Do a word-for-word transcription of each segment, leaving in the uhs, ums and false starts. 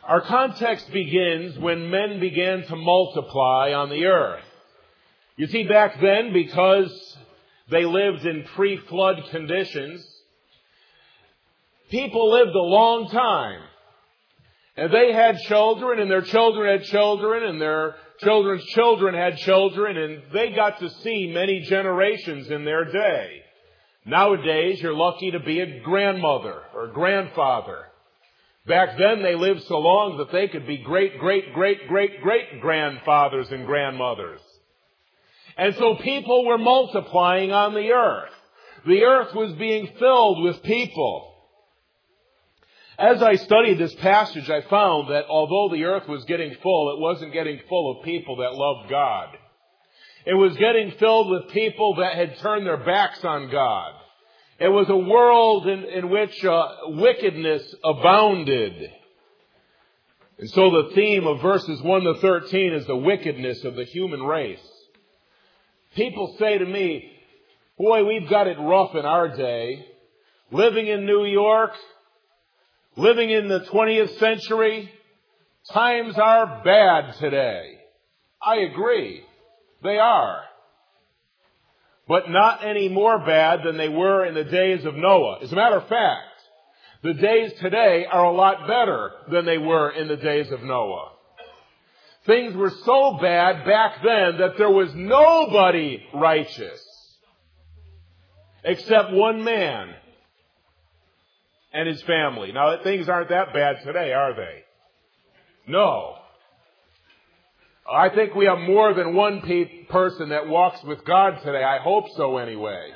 Our context begins when men began to multiply on the earth. You see, back then, because they lived in pre-flood conditions, people lived a long time. And they had children, and their children had children, and their children's children had children, and they got to see many generations in their day. Nowadays, you're lucky to be a grandmother or grandfather. Back then, they lived so long that they could be great, great, great, great, great grandfathers and grandmothers. And so people were multiplying on the earth. The earth was being filled with people. As I studied this passage, I found that although the earth was getting full, it wasn't getting full of people that loved God. It was getting filled with people that had turned their backs on God. It was a world in, in which uh, wickedness abounded. And so the theme of verses one to thirteen is the wickedness of the human race. People say to me, boy, we've got it rough in our day. Living in New York, living in the twentieth century, times are bad today. I agree. They are. But not any more bad than they were in the days of Noah. As a matter of fact, the days today are a lot better than they were in the days of Noah. Things were so bad back then that there was nobody righteous except one man and his family. Now, things aren't that bad today, are they? No. I think we have more than one pe- person that walks with God today. I hope so anyway.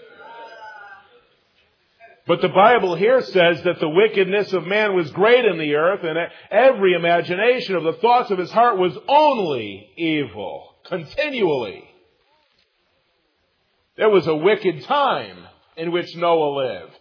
But the Bible here says that the wickedness of man was great in the earth, and every imagination of the thoughts of his heart was only evil, continually. There was a wicked time in which Noah lived.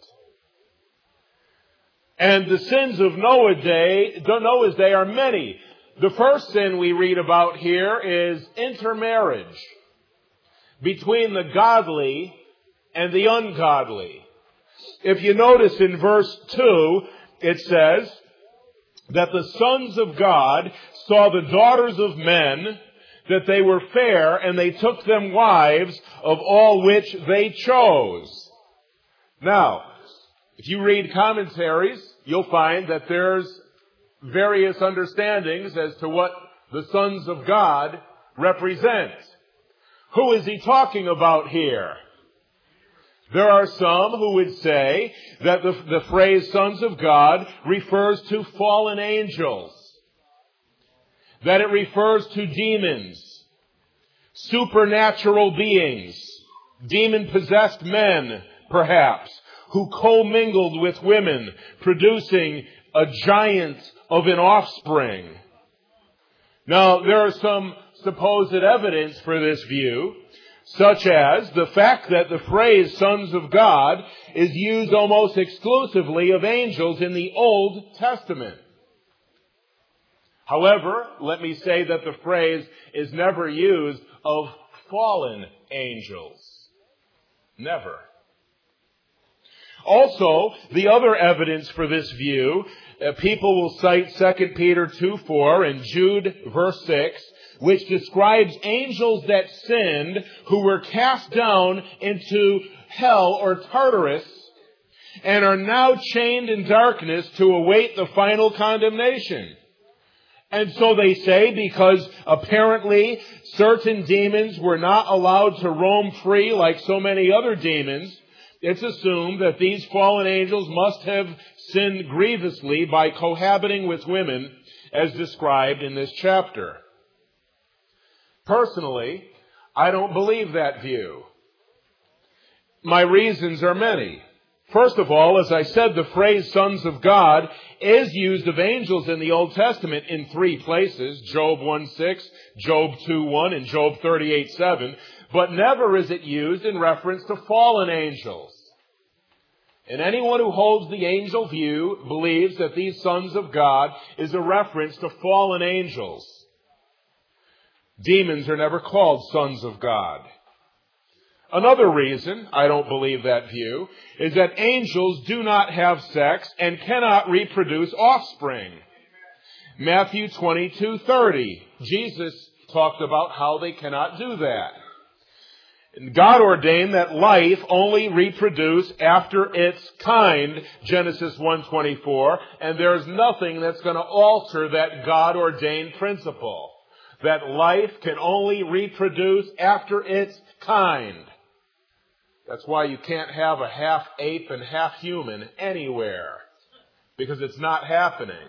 And the sins of Noah's day, Noah's day are many. The first sin we read about here is intermarriage between the godly and the ungodly. If you notice in verse two, it says that the sons of God saw the daughters of men, that they were fair, and they took them wives of all which they chose. Now, if you read commentaries, you'll find that there's various understandings as to what the sons of God represent. Who is he talking about here? There are some who would say that the, the phrase sons of God refers to fallen angels, that it refers to demons, supernatural beings, demon-possessed men, perhaps, who commingled with women, producing a giant of an offspring. Now, there is some supposed evidence for this view, such as the fact that the phrase sons of God is used almost exclusively of angels in the Old Testament. However, let me say that the phrase is never used of fallen angels. Never. Also, the other evidence for this view, uh, people will cite Second Peter two four and Jude verse six, which describes angels that sinned who were cast down into hell or Tartarus and are now chained in darkness to await the final condemnation. And so they say, because apparently certain demons were not allowed to roam free like so many other demons, it's assumed that these fallen angels must have sinned grievously by cohabiting with women, as described in this chapter. Personally, I don't believe that view. My reasons are many. First of all, as I said, the phrase sons of God is used of angels in the Old Testament in three places, Job one six, Job two one, and Job thirty-eight seven, but never is it used in reference to fallen angels. And anyone who holds the angel view believes that these sons of God is a reference to fallen angels. Demons are never called sons of God. Another reason I don't believe that view is that angels do not have sex and cannot reproduce offspring. Matthew twenty-two thirty. Jesus talked about how they cannot do that. God ordained that life only reproduce after its kind, Genesis one twenty-four, and there's nothing that's going to alter that God-ordained principle. That life can only reproduce after its kind. That's why you can't have a half ape and half human anywhere, because it's not happening.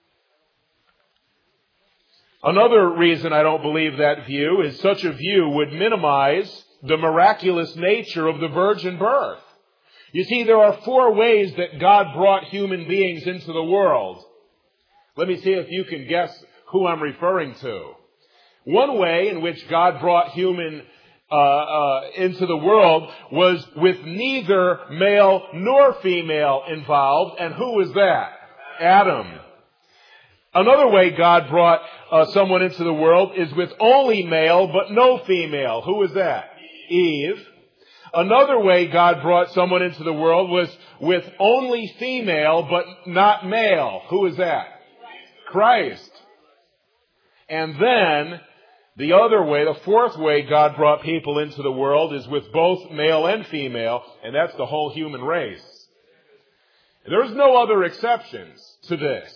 Another reason I don't believe that view is such a view would minimize the miraculous nature of the virgin birth. You see, there are four ways that God brought human beings into the world. Let me see if you can guess who I'm referring to. One way in which God brought human uh, uh, into the world was with neither male nor female involved. And who was that? Adam. Another way God brought uh, someone into the world is with only male but no female. Who was that? Eve. Another way God brought someone into the world was with only female but not male. Who is that? Christ. And then the other way, the fourth way God brought people into the world is with both male and female, and that's the whole human race. There's no other exceptions to this.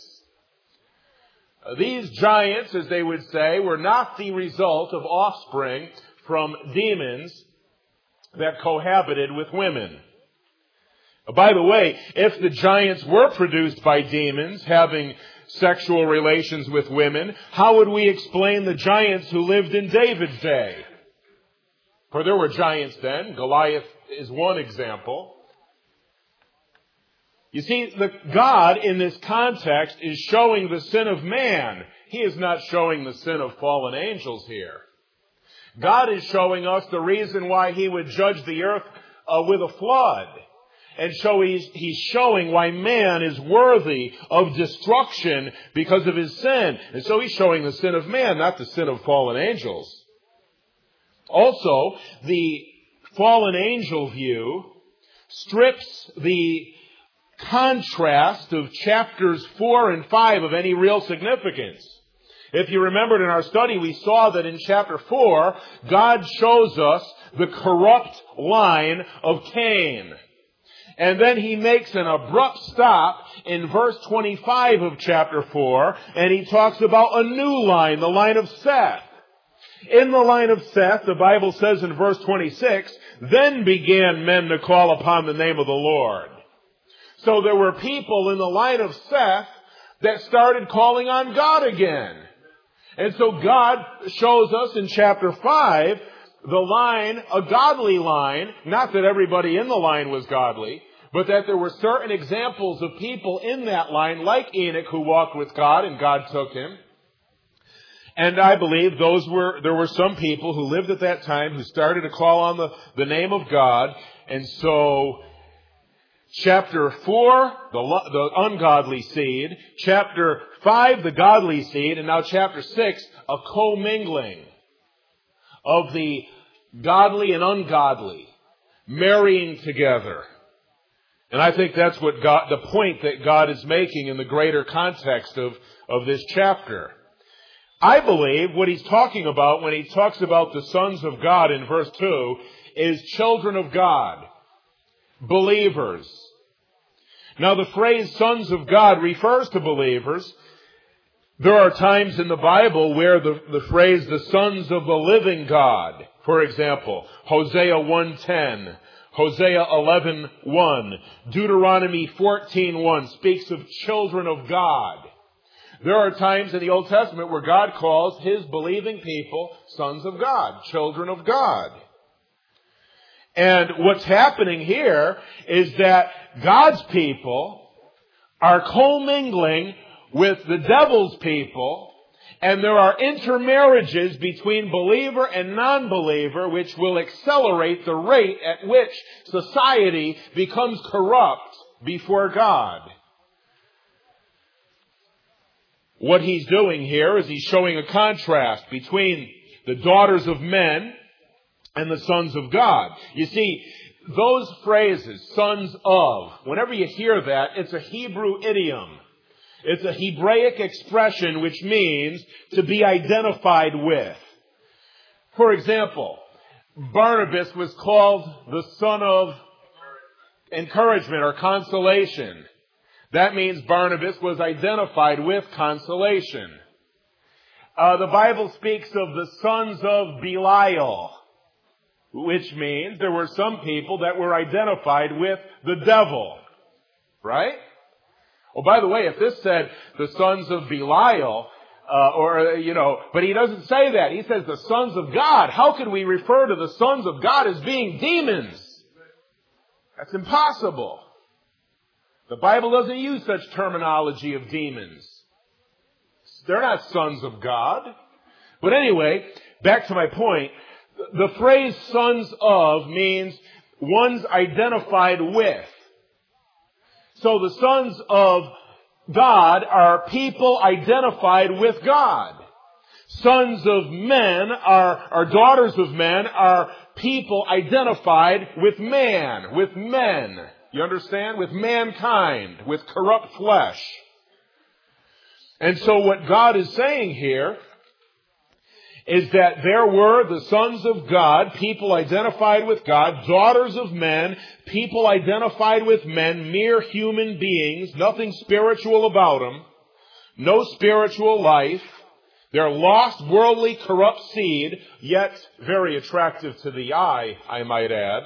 These giants, as they would say, were not the result of offspring from demons that cohabited with women. By the way, if the giants were produced by demons having sexual relations with women, how would we explain the giants who lived in David's day? For there were giants then. Goliath is one example. You see, the God in this context is showing the sin of man. He is not showing the sin of fallen angels here. God is showing us the reason why He would judge the earth uh, with a flood. And so he's, he's showing why man is worthy of destruction because of his sin. And so He's showing the sin of man, not the sin of fallen angels. Also, the fallen angel view strips the contrast of chapters four and five of any real significance. If you remembered in our study, we saw that in chapter four, God shows us the corrupt line of Cain. And then He makes an abrupt stop in verse twenty-five of chapter four, and He talks about a new line, the line of Seth. In the line of Seth, the Bible says in verse twenty-six, then began men to call upon the name of the Lord. So there were people in the line of Seth that started calling on God again. And so God shows us in chapter five the line, a godly line, not that everybody in the line was godly, but that there were certain examples of people in that line, like Enoch, who walked with God and God took him. And I believe those were, there were some people who lived at that time who started to call on the, the name of God. And so chapter four, the, the ungodly seed. Chapter five, the godly seed. And now chapter six, a commingling of the godly and ungodly marrying together. And I think that's what God, the point that God is making in the greater context of, of this chapter. I believe what He's talking about when He talks about the sons of God in verse two is children of God, believers. Now the phrase sons of God refers to believers. There are times in the Bible where the, the phrase the sons of the living God, for example, Hosea one ten, Hosea eleven one, Deuteronomy fourteen one speaks of children of God. There are times in the Old Testament where God calls His believing people sons of God, children of God. And what's happening here is that God's people are commingling with the devil's people, and there are intermarriages between believer and non-believer which will accelerate the rate at which society becomes corrupt before God. What He's doing here is He's showing a contrast between the daughters of men and the sons of God. You see, those phrases, sons of, whenever you hear that, it's a Hebrew idiom. It's a Hebraic expression which means to be identified with. For example, Barnabas was called the son of encouragement or consolation. That means Barnabas was identified with consolation. Uh, the Bible speaks of the sons of Belial, which means there were some people that were identified with the devil. Right? Oh, by the way, if this said the sons of Belial, uh, or, you know, but he doesn't say that. He says the sons of God. How can we refer to the sons of God as being demons? That's impossible. The Bible doesn't use such terminology of demons. They're not sons of God. But anyway, back to my point. The phrase sons of means one's identified with. So the sons of God are people identified with God. Sons of men are, or daughters of men are people identified with man, with men. You understand? With mankind, with corrupt flesh. And so what God is saying here is that there were the sons of God, people identified with God, daughters of men, people identified with men, mere human beings, nothing spiritual about them, no spiritual life. They're lost, worldly, corrupt seed, yet very attractive to the eye, I might add.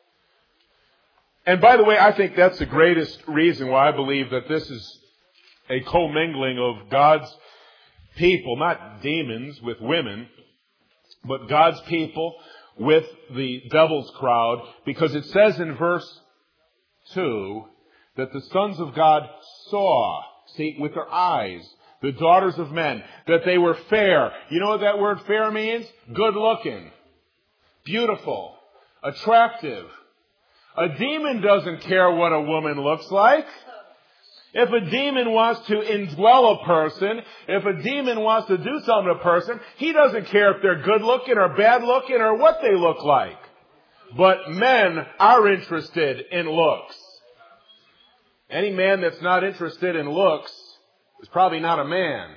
And by the way, I think that's the greatest reason why I believe that this is a commingling of God's people, not demons with women, but God's people with the devil's crowd, because it says in verse two that the sons of God saw, see, with their eyes, the daughters of men, that they were fair. You know what that word fair means? Good looking, beautiful, attractive. A demon doesn't care what a woman looks like. If a demon wants to indwell a person, if a demon wants to do something to a person, he doesn't care if they're good looking or bad looking or what they look like. But men are interested in looks. Any man that's not interested in looks is probably not a man.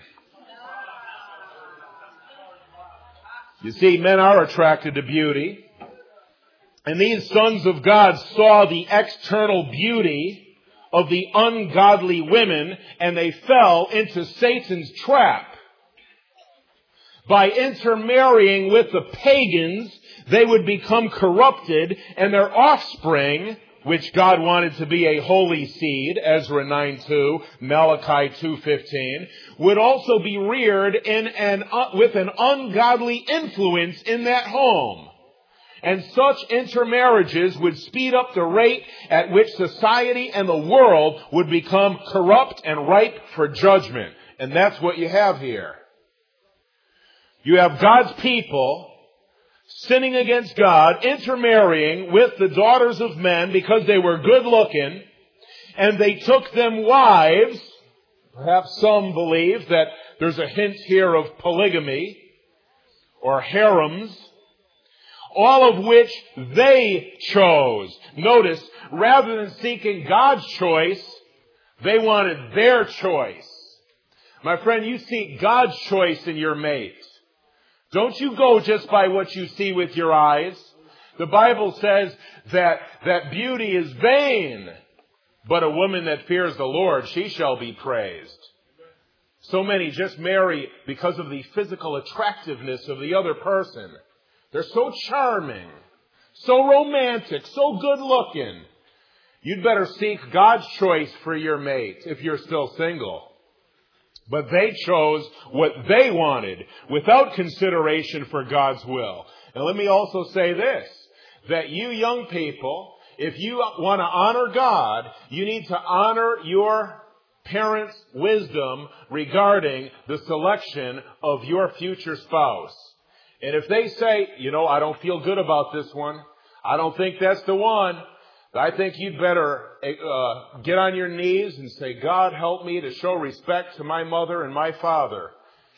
You see, men are attracted to beauty. And these sons of God saw the external beauty of the ungodly women, and they fell into Satan's trap. By intermarrying with the pagans, they would become corrupted, and their offspring, which God wanted to be a holy seed, Ezra nine two, Malachi two fifteen, would also be reared in an, uh, with an ungodly influence in that home. And such intermarriages would speed up the rate at which society and the world would become corrupt and ripe for judgment. And that's what you have here. You have God's people sinning against God, intermarrying with the daughters of men because they were good looking, and they took them wives. Perhaps some believe that there's a hint here of polygamy or harems, all of which they chose. Notice, rather than seeking God's choice, they wanted their choice. My friend, you seek God's choice in your mate. Don't you go just by what you see with your eyes. The Bible says that, that beauty is vain, but a woman that fears the Lord, she shall be praised. So many just marry because of the physical attractiveness of the other person. They're so charming, so romantic, so good looking. You'd better seek God's choice for your mate if you're still single. But they chose what they wanted without consideration for God's will. And let me also say this, that you young people, if you want to honor God, you need to honor your parents' wisdom regarding the selection of your future spouse. And if they say, you know, I don't feel good about this one, I don't think that's the one, I think you'd better uh, get on your knees and say, God, help me to show respect to my mother and my father.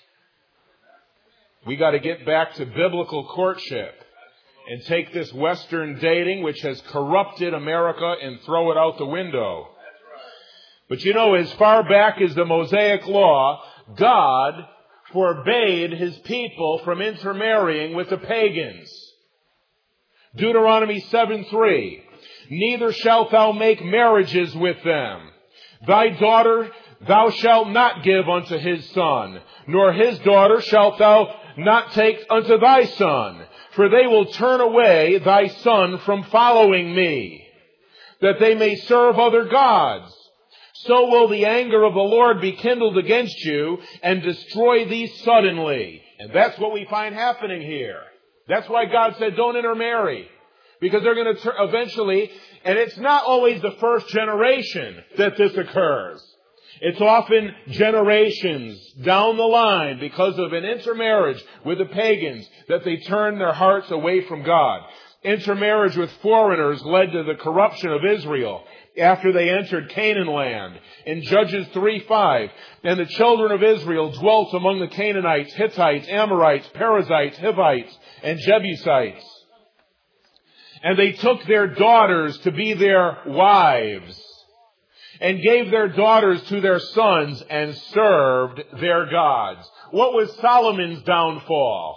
We got to get back to biblical courtship and take this Western dating, which has corrupted America, and throw it out the window. But you know, as far back as the Mosaic Law, God forbade His people from intermarrying with the pagans. Deuteronomy seven three, neither shalt thou make marriages with them. Thy daughter thou shalt not give unto his son, nor his daughter shalt thou not take unto thy son, for they will turn away thy son from following me, that they may serve other gods. So will the anger of the Lord be kindled against you and destroy thee suddenly. And that's what we find happening here. That's why God said don't intermarry. Because they're going to ter- eventually, and it's not always the first generation that this occurs. It's often generations down the line because of an intermarriage with the pagans that they turn their hearts away from God. Intermarriage with foreigners led to the corruption of Israel after they entered Canaan land. In Judges three five, and the children of Israel dwelt among the Canaanites, Hittites, Amorites, Perizzites, Hivites, and Jebusites. And they took their daughters to be their wives, and gave their daughters to their sons, and served their gods. What was Solomon's downfall?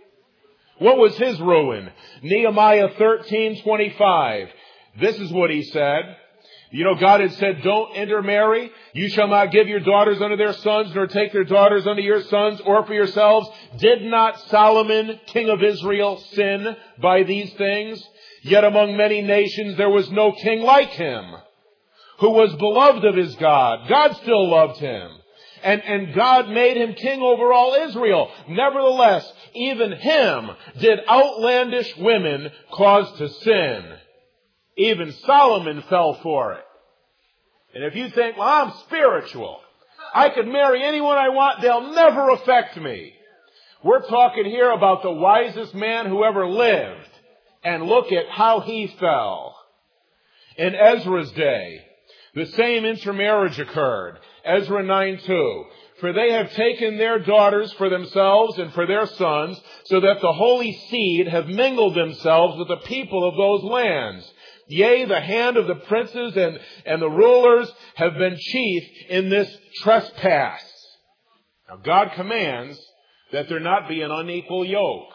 What was his ruin? Nehemiah thirteen twenty-five. This is what he said. You know, God had said, don't intermarry. You shall not give your daughters unto their sons, nor take their daughters unto your sons, or for yourselves. Did not Solomon, king of Israel, sin by these things? Yet among many nations there was no king like him, who was beloved of his God. God still loved him. And, and God made him king over all Israel. Nevertheless, even him did outlandish women cause to sin. Even Solomon fell for it. And if you think, well, I'm spiritual, I could marry anyone I want, they'll never affect me. We're talking here about the wisest man who ever lived. And look at how he fell. In Ezra's day, the same intermarriage occurred. Ezra nine two. For they have taken their daughters for themselves and for their sons, so that the holy seed have mingled themselves with the people of those lands. Yea, the hand of the princes and, and the rulers have been chief in this trespass. Now God commands that there not be an unequal yoke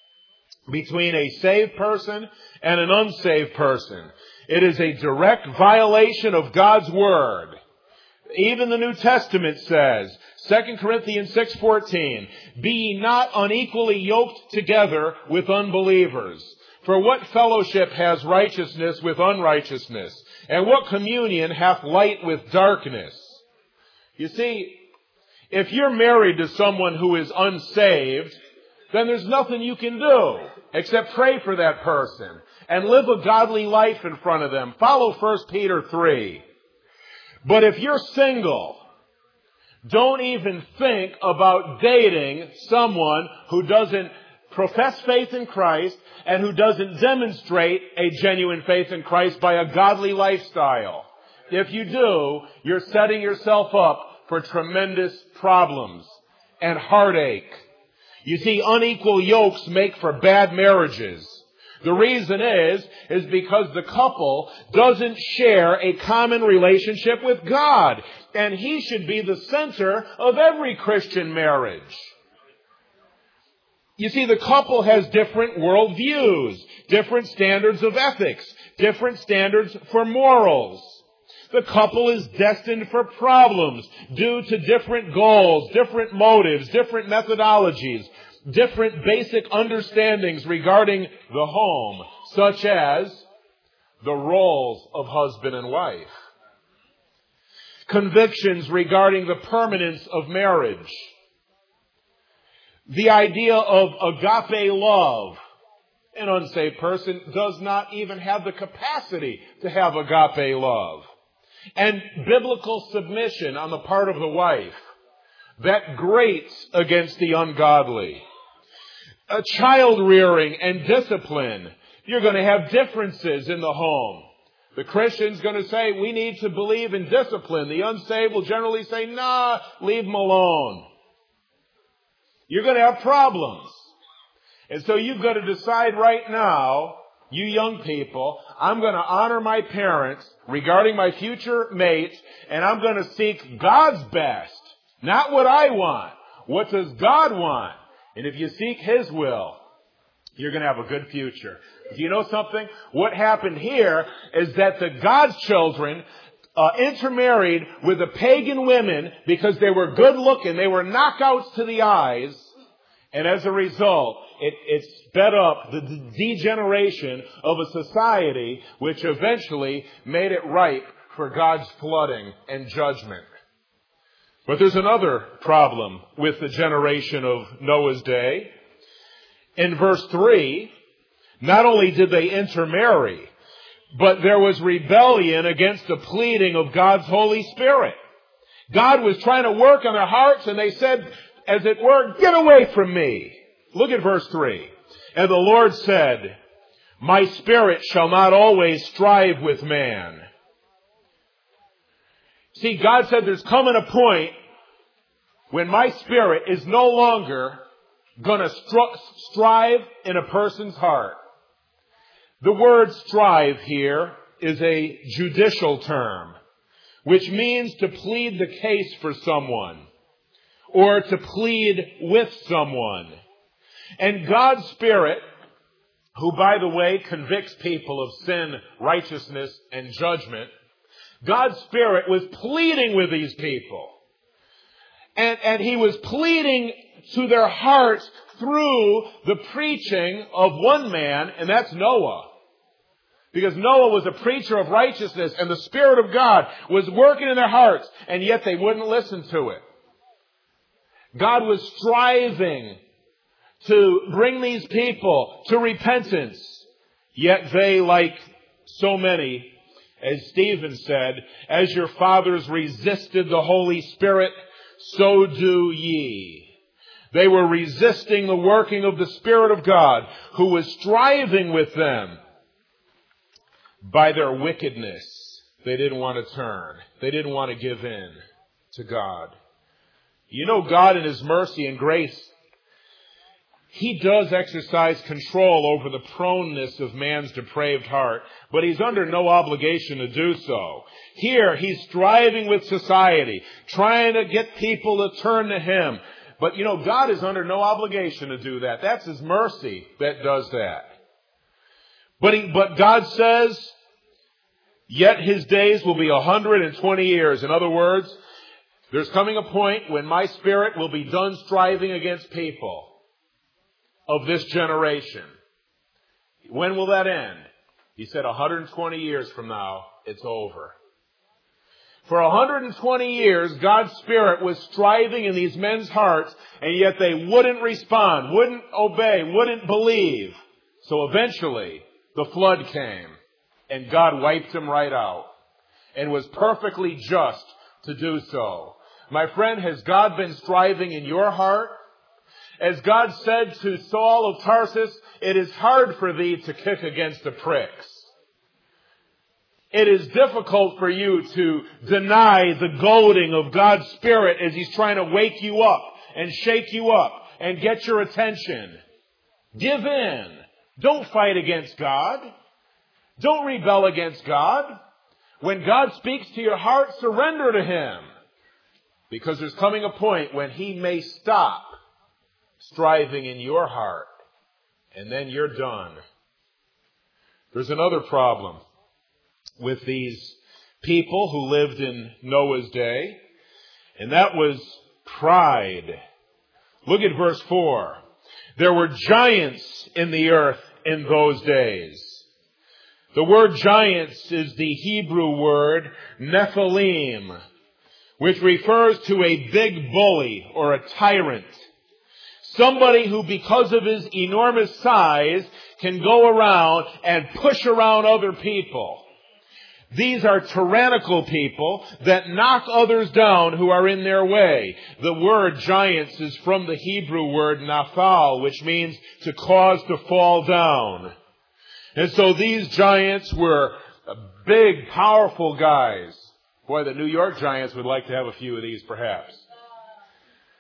between a saved person and an unsaved person. It is a direct violation of God's word. Even the New Testament says, Second Corinthians six fourteen, be ye not unequally yoked together with unbelievers. For what fellowship has righteousness with unrighteousness? And what communion hath light with darkness? You see, if you're married to someone who is unsaved, then there's nothing you can do except pray for that person and live a godly life in front of them. Follow First Peter three. But if you're single, don't even think about dating someone who doesn't profess faith in Christ and who doesn't demonstrate a genuine faith in Christ by a godly lifestyle. If you do, you're setting yourself up for tremendous problems and heartache. You see, unequal yokes make for bad marriages. The reason is, is because the couple doesn't share a common relationship with God. And He should be the center of every Christian marriage. You see, the couple has different worldviews, different standards of ethics, different standards for morals. The couple is destined for problems due to different goals, different motives, different methodologies, different basic understandings regarding the home, such as the roles of husband and wife, convictions regarding the permanence of marriage, the idea of agape love. An unsaved person does not even have the capacity to have agape love. And biblical submission on the part of the wife that grates against the ungodly. A child rearing and discipline. You're going to have differences in the home. The Christian's going to say, we need to believe in discipline. The unsaved will generally say, nah, leave them alone. You're going to have problems. And so you've got to decide right now you young people, I'm going to honor my parents regarding my future mates, and I'm going to seek God's best, not what I want. What does God want? And if you seek His will, you're going to have a good future. Do you know something? What happened here is that the God's children uh, intermarried with the pagan women because they were good looking. They were knockouts to the eyes. And as a result, it, it sped up the degeneration of a society which eventually made it ripe for God's flooding and judgment. But there's another problem with the generation of Noah's day. In verse three, not only did they intermarry, but there was rebellion against the pleading of God's Holy Spirit. God was trying to work on their hearts, and they said, as it were, get away from me. Look at verse three. And the Lord said, my spirit shall not always strive with man. See, God said there's coming a point when my spirit is no longer going to stri- strive in a person's heart. The word strive here is a judicial term, which means to plead the case for someone or to plead with someone. And God's Spirit, who, by the way, convicts people of sin, righteousness, and judgment, God's Spirit was pleading with these people. And, and He was pleading to their hearts through the preaching of one man, and that's Noah. Because Noah was a preacher of righteousness, and the Spirit of God was working in their hearts, and yet they wouldn't listen to it. God was striving to bring these people to repentance, yet they, like so many, as Stephen said, as your fathers resisted the Holy Spirit, so do ye. They were resisting the working of the Spirit of God, who was striving with them. By their wickedness, they didn't want to turn. They didn't want to give in to God. You know, God in His mercy and grace, He does exercise control over the proneness of man's depraved heart, but He's under no obligation to do so. Here, He's striving with society, trying to get people to turn to Him. But, you know, God is under no obligation to do that. That's His mercy that does that. But, he, but God says, yet His days will be one hundred twenty years. In other words, there's coming a point when my Spirit will be done striving against people of this generation. When will that end? He said one hundred twenty years from now, it's over. For one hundred twenty years, God's Spirit was striving in these men's hearts, and yet they wouldn't respond, wouldn't obey, wouldn't believe. So eventually, the flood came, and God wiped them right out, and was perfectly just to do so. My friend, has God been striving in your heart? As God said to Saul of Tarsus, it is hard for thee to kick against the pricks. It is difficult for you to deny the goading of God's Spirit as He's trying to wake you up and shake you up and get your attention. Give in. Don't fight against God. Don't rebel against God. When God speaks to your heart, surrender to Him. Because there's coming a point when He may stop striving in your heart, and then you're done. There's another problem with these people who lived in Noah's day, and that was pride. Look at verse four. There were giants in the earth in those days. The word giants is the Hebrew word Nephilim, which refers to a big bully or a tyrant. Somebody who, because of his enormous size, can go around and push around other people. These are tyrannical people that knock others down who are in their way. The word giants is from the Hebrew word naphal, which means to cause to fall down. And so these giants were big, powerful guys. Boy, the New York Giants would like to have a few of these, perhaps.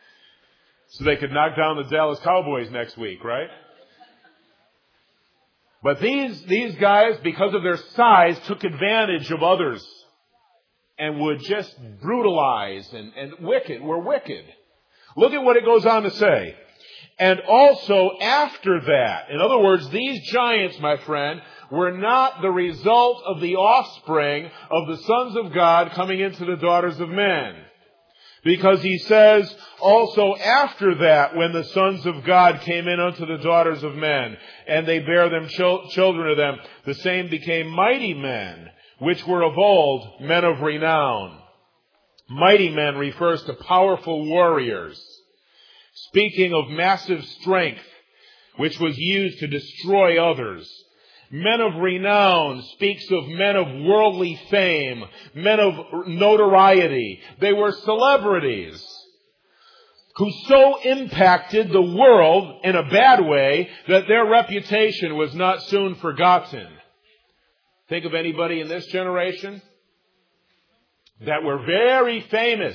So they could knock down the Dallas Cowboys next week, right? But these, these guys, because of their size, took advantage of others and would just brutalize and, and wicked, were wicked. Look at what it goes on to say. And also after that, in other words, these giants, my friend, were not the result of the offspring of the sons of God coming into the daughters of men. Because he says, also after that, when the sons of God came in unto the daughters of men, and they bare them chil- children of them, the same became mighty men, which were of old men of renown. Mighty men refers to powerful warriors, speaking of massive strength, which was used to destroy others. Men of renown speaks of men of worldly fame, men of notoriety. They were celebrities who so impacted the world in a bad way that their reputation was not soon forgotten. Think of anybody in this generation that were very famous.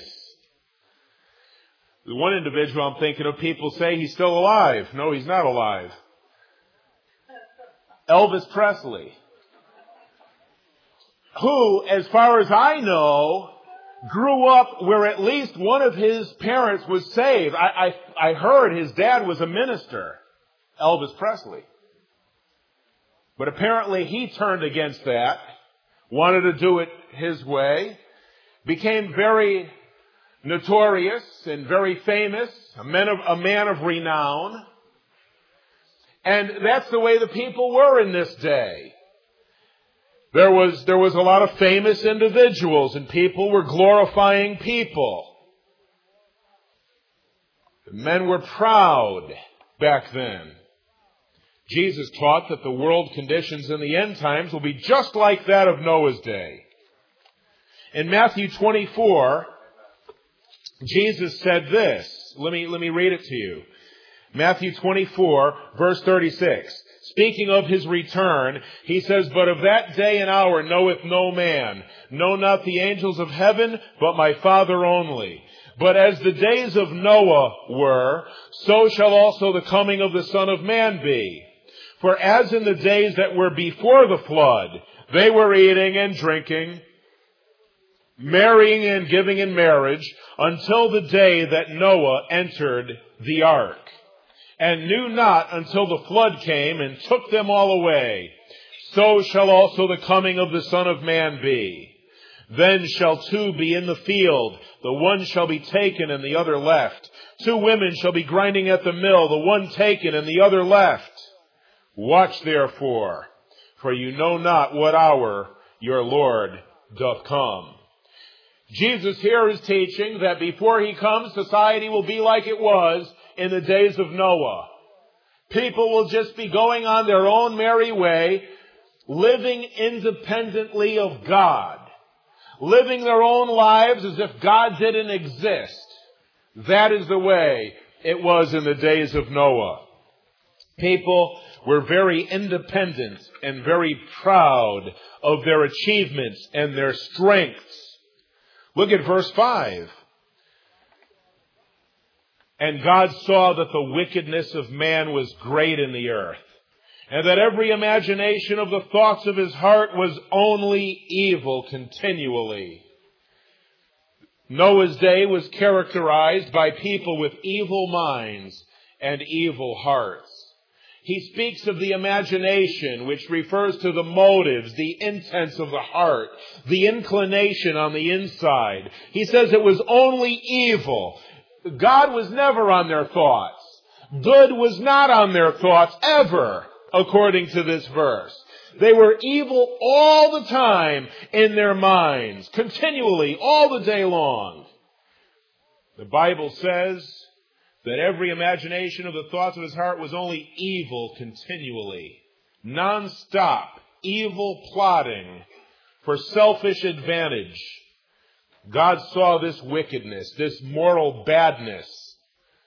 The one individual I'm thinking of, people say he's still alive. No, he's not alive. Elvis Presley, who, as far as I know, grew up where at least one of his parents was saved. I, I, I heard his dad was a minister, Elvis Presley. But apparently he turned against that, wanted to do it his way, became very notorious and very famous, a man of, a man of renown. And that's the way the people were in this day. There was, there was a lot of famous individuals, and people were glorifying people. The men were proud back then. Jesus taught that the world conditions in the end times will be just like that of Noah's day. In Matthew twenty-four, Jesus said this. Let me, let me read it to you. Matthew twenty-four, verse thirty-six. Speaking of his return, he says, "But of that day and hour knoweth no man, no not the angels of heaven, but my Father only. But as the days of Noah were, so shall also the coming of the Son of Man be. For as in the days that were before the flood, they were eating and drinking, marrying and giving in marriage, until the day that Noah entered the ark, and knew not until the flood came and took them all away. So shall also the coming of the Son of Man be. Then shall two be in the field, the one shall be taken and the other left. Two women shall be grinding at the mill, the one taken and the other left. Watch therefore, for you know not what hour your Lord doth come." Jesus here is teaching that before he comes, society will be like it was in the days of Noah. People will just be going on their own merry way, living independently of God, living their own lives as if God didn't exist. That is the way it was in the days of Noah. People were very independent and very proud of their achievements and their strengths. Look at verse five. "And God saw that the wickedness of man was great in the earth, and that every imagination of the thoughts of his heart was only evil continually." Noah's day was characterized by people with evil minds and evil hearts. He speaks of the imagination, which refers to the motives, the intents of the heart, the inclination on the inside. He says it was only evil. God was never on their thoughts. Good was not on their thoughts ever, according to this verse. They were evil all the time in their minds, continually, all the day long. The Bible says that every imagination of the thoughts of his heart was only evil continually. Non-stop, evil plotting for selfish advantage. God saw this wickedness, this moral badness,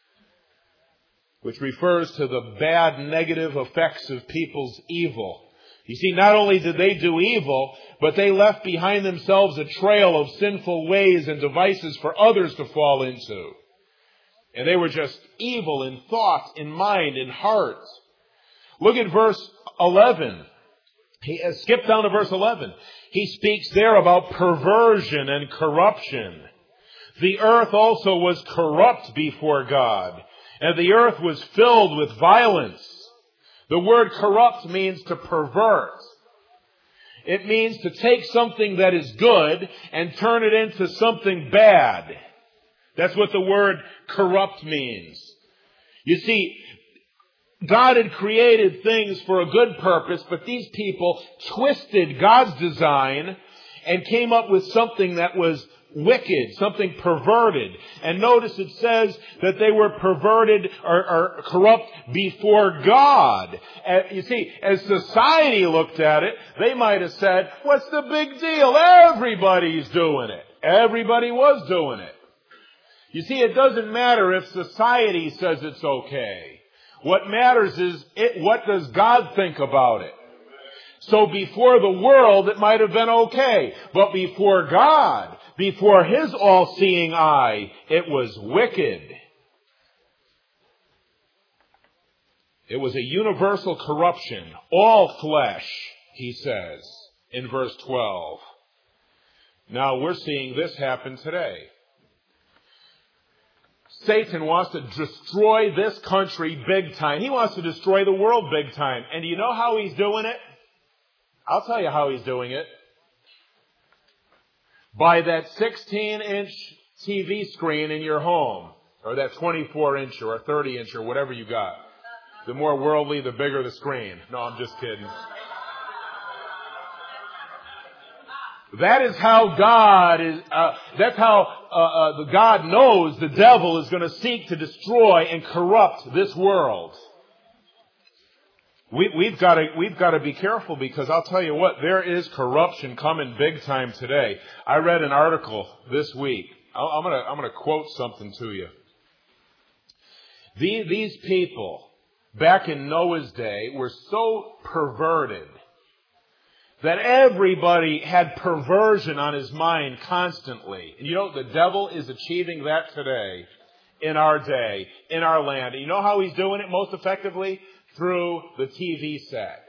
which refers to the bad negative effects of people's evil. You see, not only did they do evil, but they left behind themselves a trail of sinful ways and devices for others to fall into. And they were just evil in thought, in mind, in heart. Look at verse eleven, he uh, skip down to verse eleven. He speaks there about perversion and corruption. The earth also was corrupt before God, and the earth was filled with violence. The word corrupt means to pervert. It means to take something that is good and turn it into something bad. That's what the word corrupt means. You see, God had created things for a good purpose, but these people twisted God's design and came up with something that was wicked, something perverted. And notice it says that they were perverted or, or corrupt before God. And you see, as society looked at it, they might have said, what's the big deal? Everybody's doing it. Everybody was doing it. You see, it doesn't matter if society says it's okay. What matters is, it, what does God think about it? So before the world, it might have been okay. But before God, before His all-seeing eye, it was wicked. It was a universal corruption. All flesh, he says in verse twelve. Now we're seeing this happen today. Satan wants to destroy this country big time. He wants to destroy the world big time. And do you know how he's doing it? I'll tell you how he's doing it. By that sixteen inch T V screen in your home, or that twenty-four inch or a thirty inch or whatever you got. The more worldly, the bigger the screen. No, I'm just kidding. That is how God is, uh, that's how uh, uh, the God knows the devil is going to seek to destroy and corrupt this world. We, we've got to, we've got to be careful, because I'll tell you what, there is corruption coming big time today. I read an article this week. I'm going to, I'm going to quote something to you. These, these people back in Noah's day were so perverted that everybody had perversion on his mind constantly. And you know, the devil is achieving that today in our day, in our land. And you know how he's doing it most effectively? Through the T V set.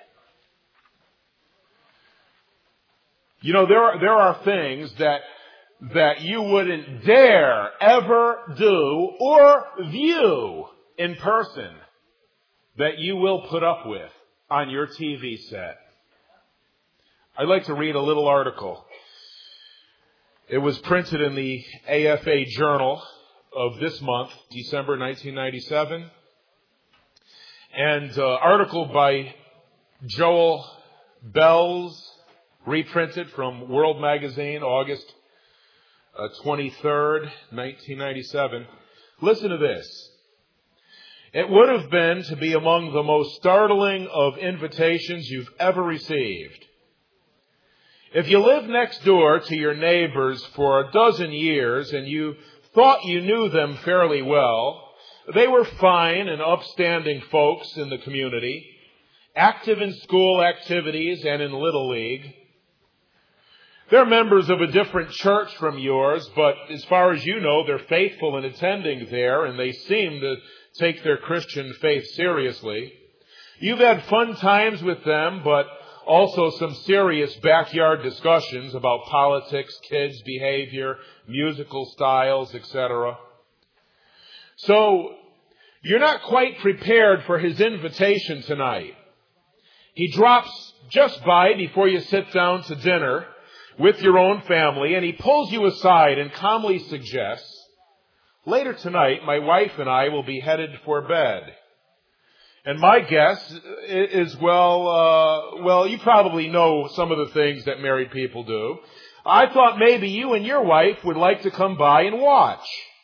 You know, there are, there are things that, that you wouldn't dare ever do or view in person that you will put up with on your T V set. I'd like to read a little article. It was printed in the A F A Journal of this month, December nineteen ninety-seven. And uh, article by Joel Bells, reprinted from World Magazine, August uh, twenty-third, nineteen ninety-seven. Listen to this. It would have been to be among the most startling of invitations you've ever received. If you lived next door to your neighbors for a dozen years and you thought you knew them fairly well, they were fine and upstanding folks in the community, active in school activities and in Little League. They're members of a different church from yours, but as far as you know, they're faithful in attending there, and they seem to take their Christian faith seriously. You've had fun times with them, but also some serious backyard discussions about politics, kids' behavior, musical styles, et cetera. So, you're not quite prepared for his invitation tonight. He drops just by before you sit down to dinner with your own family, and he pulls you aside and calmly suggests, later tonight, my wife and I will be headed for bed. And my guess is, well, uh, well, you probably know some of the things that married people do. I thought maybe you and your wife would like to come by and watch.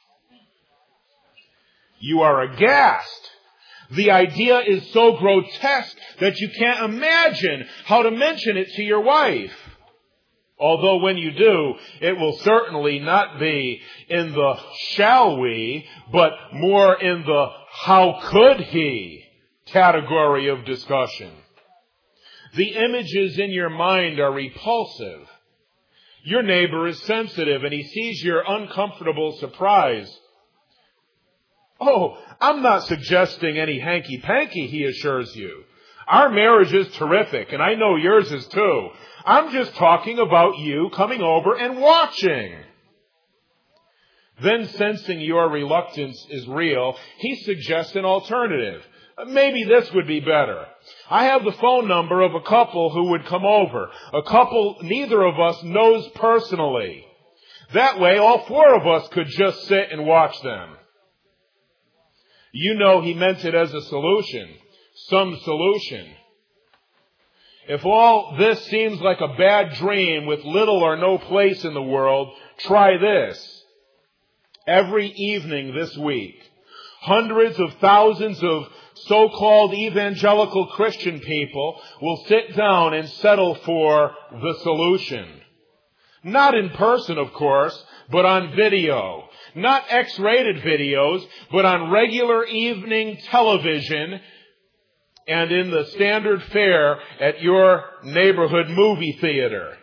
You are aghast. The idea is so grotesque that you can't imagine how to mention it to your wife. Although when you do, it will certainly not be in the shall we, but more in the how could he category of discussion. The images in your mind are repulsive. Your neighbor is sensitive and he sees your uncomfortable surprise. Oh, I'm not suggesting any hanky-panky, he assures you. Our marriage is terrific, and I know yours is too. I'm just talking about you coming over and watching. Then, sensing your reluctance is real, he suggests an alternative. Maybe this would be better. I have the phone number of a couple who would come over. A couple neither of us knows personally. That way, all four of us could just sit and watch them. You know he meant it as a solution. Some solution. If all this seems like a bad dream with little or no place in the world, try this. Every evening this week, hundreds of thousands of so-called evangelical Christian people will sit down and settle for the solution. Not in person, of course, but on video. Not X-rated videos, but on regular evening television and in the standard fare at your neighborhood movie theater.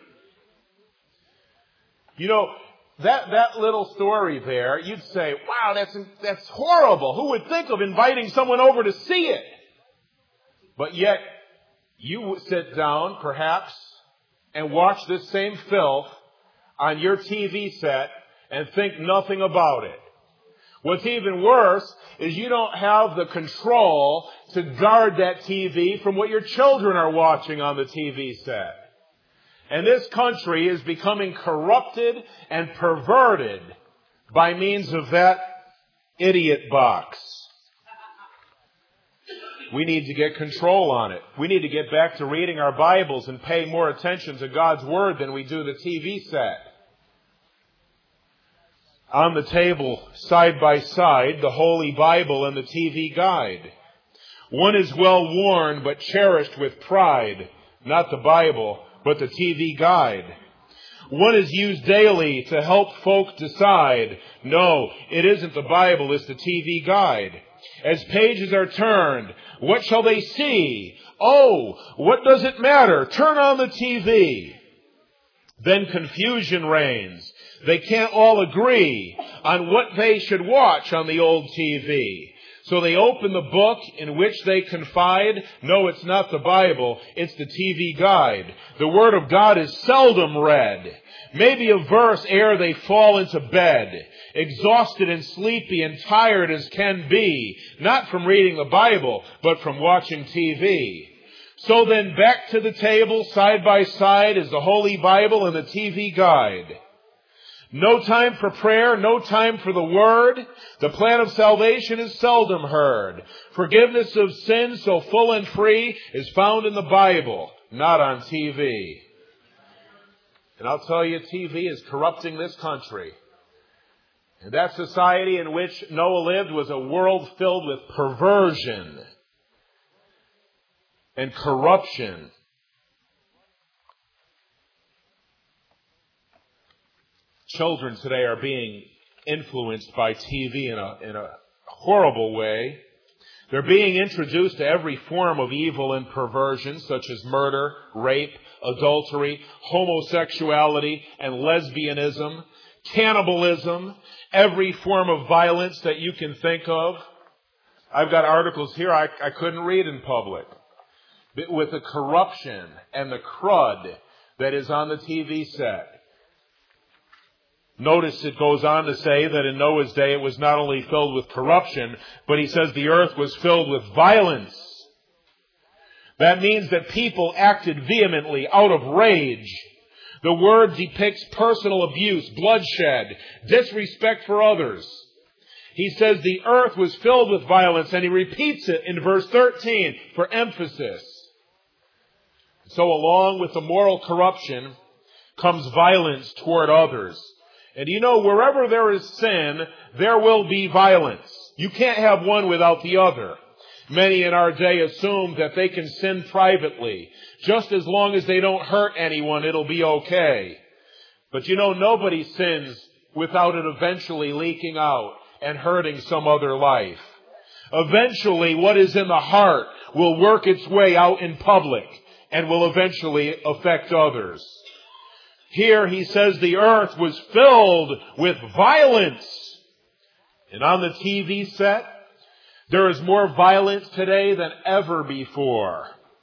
You know, That that little story there, you'd say, wow, that's that's horrible. Who would think of inviting someone over to see it? But yet, you would sit down, perhaps, and watch this same filth on your T V set and think nothing about it. What's even worse is you don't have the control to guard that T V from what your children are watching on the T V set. And this country is becoming corrupted and perverted by means of that idiot box. We need to get control on it. We need to get back to reading our Bibles and pay more attention to God's Word than we do the T V set. On the table, side by side, the Holy Bible and the T V guide. One is well worn but cherished with pride, not the Bible, but the T V guide. One is used daily to help folk decide. No, it isn't the Bible, it's the T V guide. As pages are turned, what shall they see? Oh, what does it matter? Turn on the T V. Then confusion reigns. They can't all agree on what they should watch on the old T V. So they open the book in which they confide. No, it's not the Bible. It's the T V guide. The Word of God is seldom read. Maybe a verse ere they fall into bed, exhausted and sleepy and tired as can be, not from reading the Bible, but from watching T V. So then back to the table, side by side, is the Holy Bible and the T V guide. No time for prayer, no time for the Word. The plan of salvation is seldom heard. Forgiveness of sin so full and free is found in the Bible, not on T V. And I'll tell you, T V is corrupting this country. And that society in which Noah lived was a world filled with perversion and corruption. Children today are being influenced by T V in a, in a horrible way. They're being introduced to every form of evil and perversion, such as murder, rape, adultery, homosexuality, and lesbianism, cannibalism, every form of violence that you can think of. I've got articles here I, I couldn't read in public. With the corruption and the crud that is on the T V set. Notice it goes on to say that in Noah's day it was not only filled with corruption, but he says the earth was filled with violence. That means that people acted vehemently out of rage. The word depicts personal abuse, bloodshed, disrespect for others. He says the earth was filled with violence, and he repeats it in verse thirteen for emphasis. So along with the moral corruption comes violence toward others. And you know, wherever there is sin, there will be violence. You can't have one without the other. Many in our day assume that they can sin privately. Just as long as they don't hurt anyone, it'll be okay. But you know, nobody sins without it eventually leaking out and hurting some other life. Eventually, what is in the heart will work its way out in public and will eventually affect others. Here he says the earth was filled with violence. And on the T V set, there is more violence today than ever before.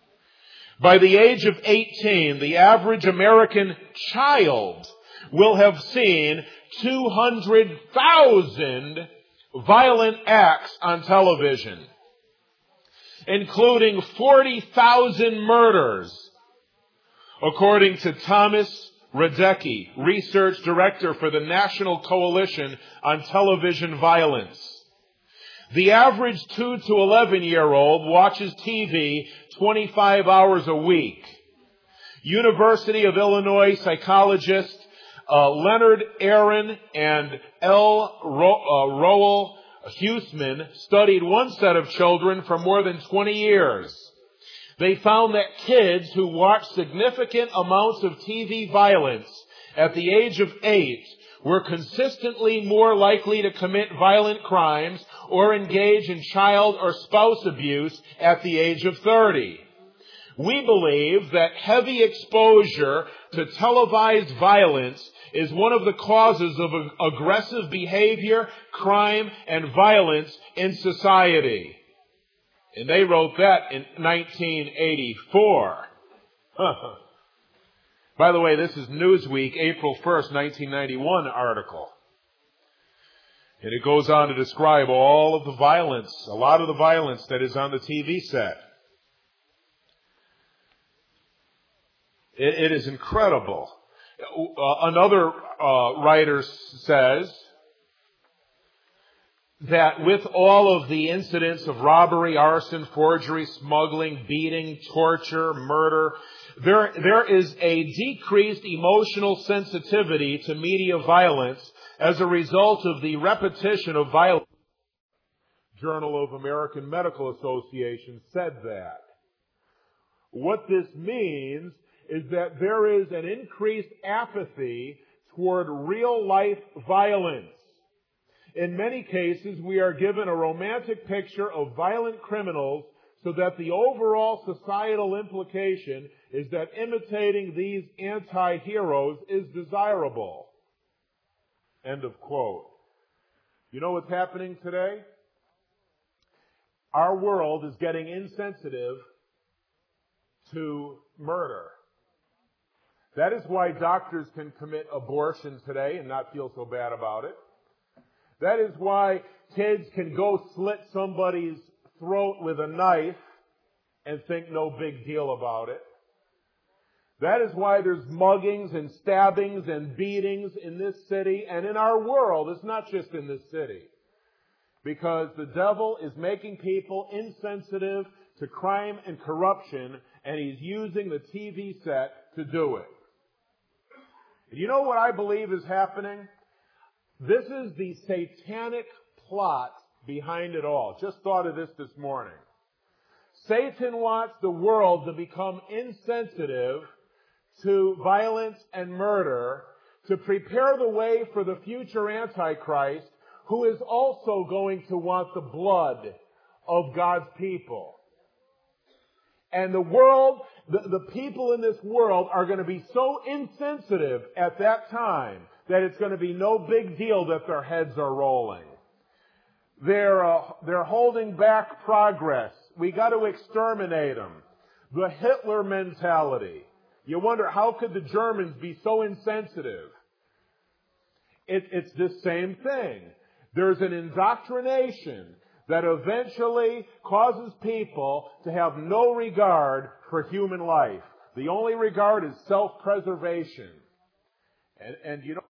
By the age of eighteen, the average American child will have seen two hundred thousand violent acts on television, including forty thousand murders, according to Thomas Radecki, research director for the National Coalition on Television Violence. The average two to eleven year old watches T V twenty-five hours a week. University of Illinois psychologists uh, Leonard Aaron and L. Ro- uh, Roel Huesman studied one set of children for more than twenty years. They found that kids who watched significant amounts of T V violence at the age of eight were consistently more likely to commit violent crimes or engage in child or spouse abuse at the age of thirty. We believe that heavy exposure to televised violence is one of the causes of aggressive behavior, crime, and violence in society. And they wrote that in nineteen eighty-four. By the way, this is Newsweek, April first, nineteen ninety-one article. And it goes on to describe all of the violence, a lot of the violence that is on the T V set. It, it is incredible. Uh, another uh, writer says that with all of the incidents of robbery, arson, forgery, smuggling, beating, torture, murder, there, there is a decreased emotional sensitivity to media violence as a result of the repetition of violence. Journal of American Medical Association said that. What this means is that there is an increased apathy toward real-life violence. In many cases, we are given a romantic picture of violent criminals so that the overall societal implication is that imitating these anti-heroes is desirable. End of quote. You know what's happening today? Our world is getting insensitive to murder. That is why doctors can commit abortion today and not feel so bad about it. That is why kids can go slit somebody's throat with a knife and think no big deal about it. That is why there's muggings and stabbings and beatings in this city and in our world. It's not just in this city. Because the devil is making people insensitive to crime and corruption, and he's using the T V set to do it. You know what I believe is happening? This is the satanic plot behind it all. Just thought of this this morning. Satan wants the world to become insensitive to violence and murder to prepare the way for the future Antichrist, who is also going to want the blood of God's people. And the world, the, the people in this world are going to be so insensitive at that time that it's going to be no big deal that their heads are rolling. They're, uh, they're holding back progress. We got to exterminate them. The Hitler mentality. You wonder, how could the Germans be so insensitive? It, it's this same thing. There's an indoctrination that eventually causes people to have no regard for human life. The only regard is self-preservation. And, and you know,